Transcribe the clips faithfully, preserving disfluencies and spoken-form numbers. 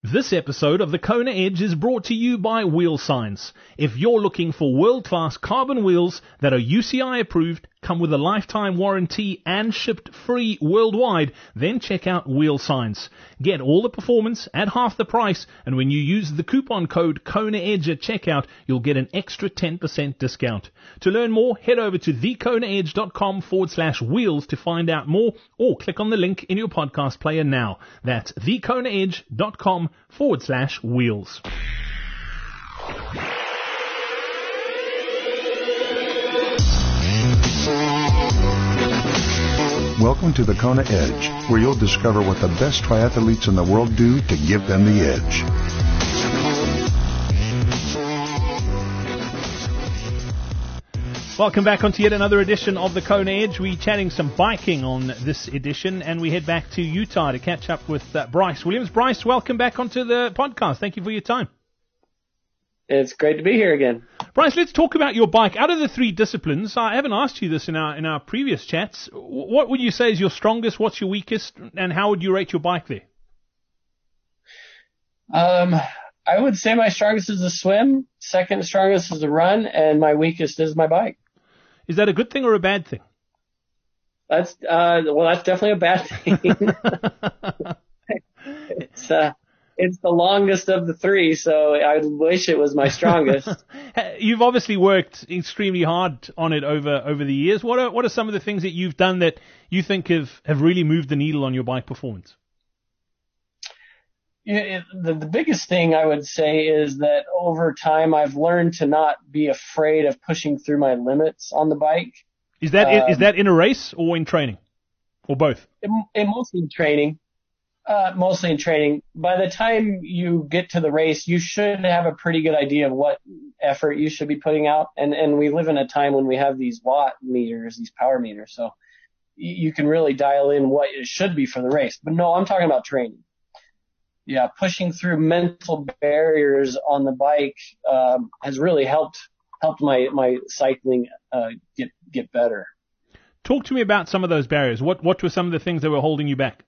This episode of the Kona Edge is brought to you by Wheel Science. If you're looking for world-class carbon wheels that are U C I approved, come with a lifetime warranty and shipped free worldwide, then check out Wheel Science. Get all the performance at half the price, and when you use the coupon code KONAEDGE at checkout, you'll get an extra ten percent discount. To learn more, head over to thekonaedge.com forward slash wheels to find out more, or click on the link in your podcast player now. That's thekonaedge.com forward slash wheels. Welcome to the Kona Edge, where you'll discover what the best triathletes in the world do to give them the edge. Welcome back onto yet another edition of the Kona Edge. We're chatting some biking on this edition, and we head back to Utah to catch up with uh, Bryce Williams. Bryce, welcome back onto the podcast. Thank you for your time. It's great to be here again. Bryce, let's talk about your bike. Out of the three disciplines, I haven't asked you this in our in our previous chats. What would you say is your strongest? What's your weakest? And how would you rate your bike there? Um, I would say my strongest is the swim, second strongest is the run, and my weakest is my bike. Is that a good thing or a bad thing? That's uh, well, that's definitely a bad thing. it's uh, it's the longest of the three, so I wish it was my strongest. You've obviously worked extremely hard on it over over the years. What are what are some of the things that you've done that you think have, have really moved the needle on your bike performance? Yeah, the, the biggest thing I would say is that over time I've learned to not be afraid of pushing through my limits on the bike. Is that um, is that in a race or in training, or both? In, in mostly in training. Uh, mostly in training. By the time you get to the race, you should have a pretty good idea of what effort you should be putting out. And, and we live in a time when we have these watt meters, these power meters. So you can really dial in what it should be for the race. But no, I'm talking about training. Yeah, pushing through mental barriers on the bike, um, has really helped, helped my, my cycling, uh, get, get better. Talk to me about some of those barriers. What, what were some of the things that were holding you back?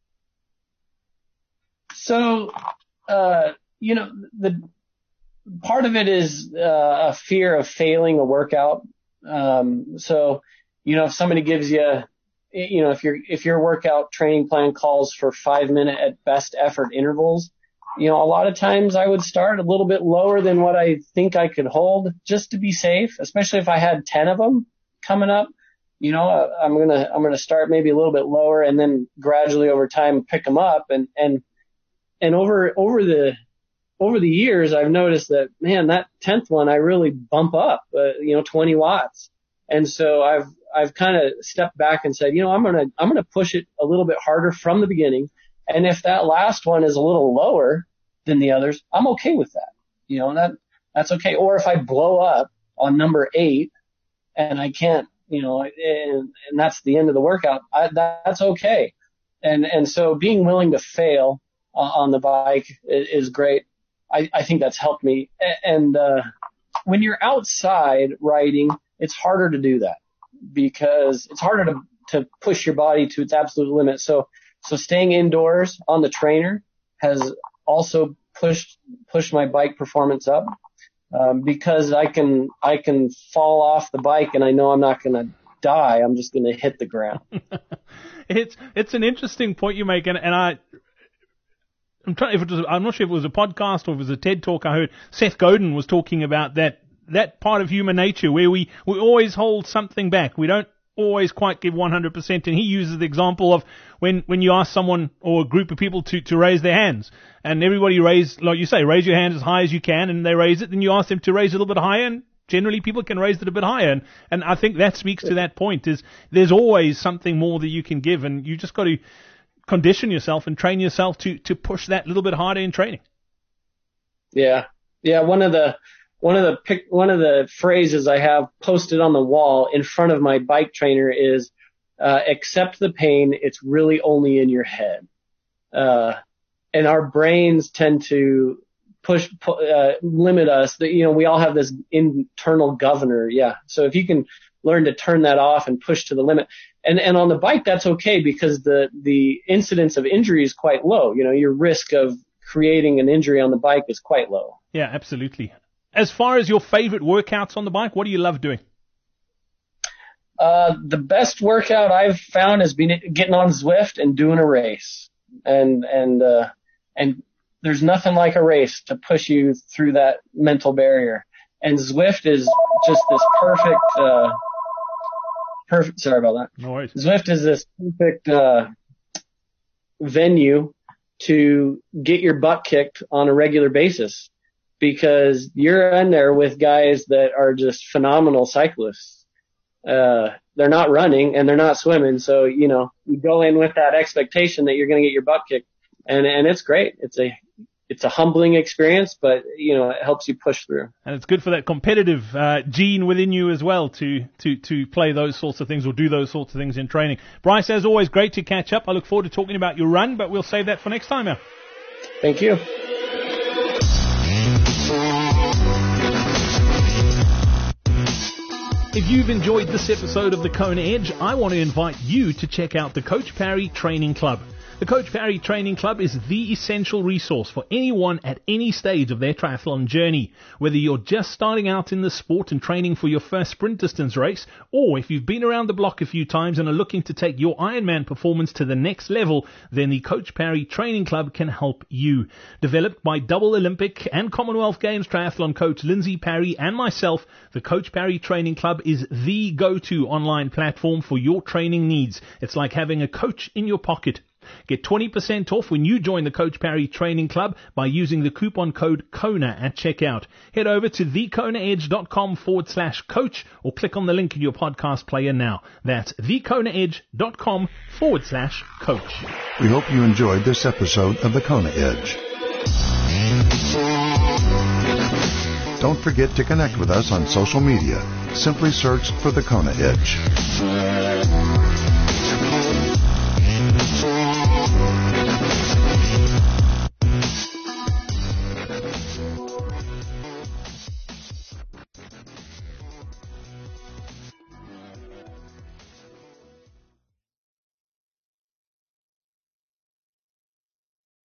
So, uh, you know, the part of it is uh, a fear of failing a workout. Um, so, you know, if somebody gives you, you know, if your if your workout training plan calls for five minute at best effort intervals, you know, a lot of times I would start a little bit lower than what I think I could hold just to be safe, especially if I had ten of them coming up. You know, I'm gonna I'm gonna start maybe a little bit lower and then gradually over time pick them up and and And over, over the, over the years, I've noticed that, man, that tenth one, I really bump up, uh, you know, twenty watts. And so I've, I've kind of stepped back and said, you know, I'm going to, I'm going to push it a little bit harder from the beginning. And if that last one is a little lower than the others, I'm okay with that. You know, that, that's okay. Or if I blow up on number eight and I can't, you know, and, and that's the end of the workout, I, that's okay. And, and so being willing to fail on the bike is great. I, I think that's helped me. And, uh, when you're outside riding, it's harder to do that because it's harder to, to push your body to its absolute limit. So, so staying indoors on the trainer has also pushed, pushed my bike performance up, um, because I can, I can fall off the bike and I know I'm not going to die. I'm just going to hit the ground. it's, it's an interesting point you make. And, and I, I'm trying. If it was, I'm not sure if it was a podcast or if it was a TED talk. I heard Seth Godin was talking about that that part of human nature where we, we always hold something back. We don't always quite give one hundred percent. And he uses the example of when, when you ask someone or a group of people to, to raise their hands, and everybody raise, like you say, raise your hand as high as you can, and they raise it. Then you ask them to raise it a little bit higher, and generally people can raise it a bit higher. And, and I think that speaks to that point. Is there's always something more that you can give, and you just got to condition yourself and train yourself to, to push that little bit harder in training. Yeah. Yeah. One of the, one of the pic, one of the phrases I have posted on the wall in front of my bike trainer is, uh, accept the pain. It's really only in your head. Uh, and our brains tend to push, uh, limit us. You know, we all have this internal governor. Yeah. So if you can learn to turn that off and push to the limit. And, and on the bike, that's okay because the, the incidence of injury is quite low. You know, your risk of creating an injury on the bike is quite low. Yeah, absolutely. As far as your favorite workouts on the bike, what do you love doing? Uh, the best workout I've found is being, getting on Zwift and doing a race. And, and, uh, and there's nothing like a race to push you through that mental barrier. And Zwift is just this perfect, uh, perfect, sorry about that. No worries. Zwift is this perfect, uh, venue to get your butt kicked on a regular basis, because you're in there with guys that are just phenomenal cyclists. Uh, they're not running and they're not swimming. So, you know, you go in with that expectation that you're going to get your butt kicked, and, and it's great. It's a, it's a humbling experience, but, you know, it helps you push through. And it's good for that competitive, uh, gene within you as well to, to, to play those sorts of things or do those sorts of things in training. Bryce, as always, great to catch up. I look forward to talking about your run, but we'll save that for next time now. Thank you. If you've enjoyed this episode of the Kona Edge, I want to invite you to check out the Coach Parry Training Club. The Coach Parry Training Club is the essential resource for anyone at any stage of their triathlon journey. Whether you're just starting out in the sport and training for your first sprint distance race, or if you've been around the block a few times and are looking to take your Ironman performance to the next level, then the Coach Parry Training Club can help you. Developed by double Olympic and Commonwealth Games triathlon coach Lindsay Parry and myself, the Coach Parry Training Club is the go-to online platform for your training needs. It's like having a coach in your pocket. Get twenty percent off when you join the Coach Parry Training Club by using the coupon code KONA at checkout. Head over to thekonaedge.com forward slash coach or click on the link in your podcast player now. That's thekonaedge.com forward slash coach. We hope you enjoyed this episode of the Kona Edge. Don't forget to connect with us on social media. Simply search for the Kona Edge.